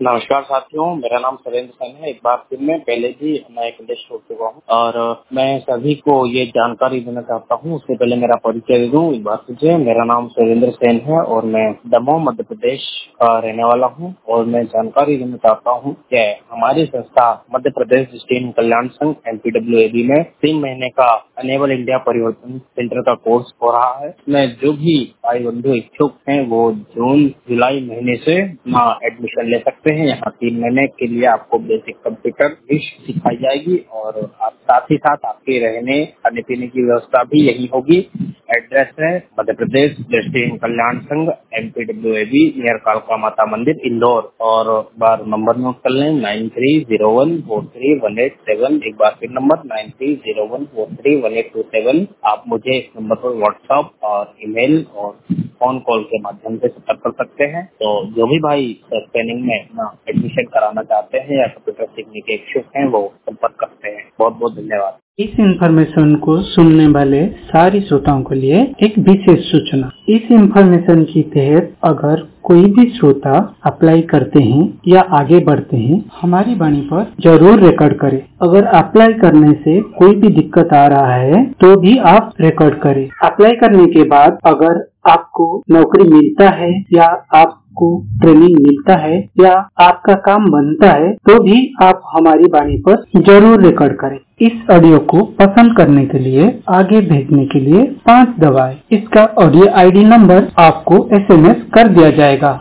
नमस्कार साथियों, मेरा नाम सुरेंद्र सेन है। एक बार फिर मैं पहले भी मैं एक लिस्ट हो चुका हूँ और मैं सभी को ये जानकारी देना चाहता हूँ। उससे पहले मेरा परिचय दे दूँ एक बार फिर। मेरा नाम सुरेंद्र सेन है और मैं दमोह मध्य प्रदेश का रहने वाला हूँ और मैं जानकारी देना चाहता हूँ कि हमारी संस्था मध्य प्रदेश दृष्टिहीन कल्याण संघ MPWAB में 3 महीने का अनेबल इंडिया परिवर्तन सेंटर का कोर्स हो रहा है। मैं जो भी भाई बंधु इच्छुक हैं वो जून जुलाई महीने से एडमिशन ले सकते हैं। यहाँ 3 महीने के लिए आपको बेसिक कंप्यूटर भी सिखाई जाएगी और आप साथ ही साथ आपके रहने खाने पीने की व्यवस्था भी यही होगी। एड्रेस है मध्य प्रदेश दृष्टिहीन कल्याण संघ MPWAB नियर कालका माता मंदिर इंदौर। और बार नंबर नोट कर लें 9301431827। एक बार फिर नंबर 9301431827। आप मुझे इस नंबर पर व्हाट्सएप और ईमेल और फोन कॉल के माध्यम से संपर्क कर सकते हैं। तो जो भी भाई ट्रेनिंग में एडमिशन कराना चाहते हैं या कंप्यूटर सीखने के इच्छुक हैं वो संपर्क करते हैं। बहुत बहुत धन्यवाद। इस इंफॉर्मेशन को सुनने वाले सारी श्रोताओं के लिए एक विशेष सूचना। इस इंफॉर्मेशन के तहत अगर कोई भी श्रोता अप्लाई करते हैं या आगे बढ़ते हैं, हमारी वाणी पर जरूर रिकॉर्ड करें। अगर अप्लाई करने से कोई भी दिक्कत आ रहा है तो भी आप रिकॉर्ड करें। अप्लाई करने के बाद अगर आपको नौकरी मिलता है या आपको ट्रेनिंग मिलता है या आपका काम बनता है तो भी आप हमारी वाणी पर जरूर रिकॉर्ड करें। इस ऑडियो को पसंद करने के लिए आगे भेजने के लिए 5 दबाएं। इसका ऑडियो ID नंबर आपको SMS कर दिया जाएगा।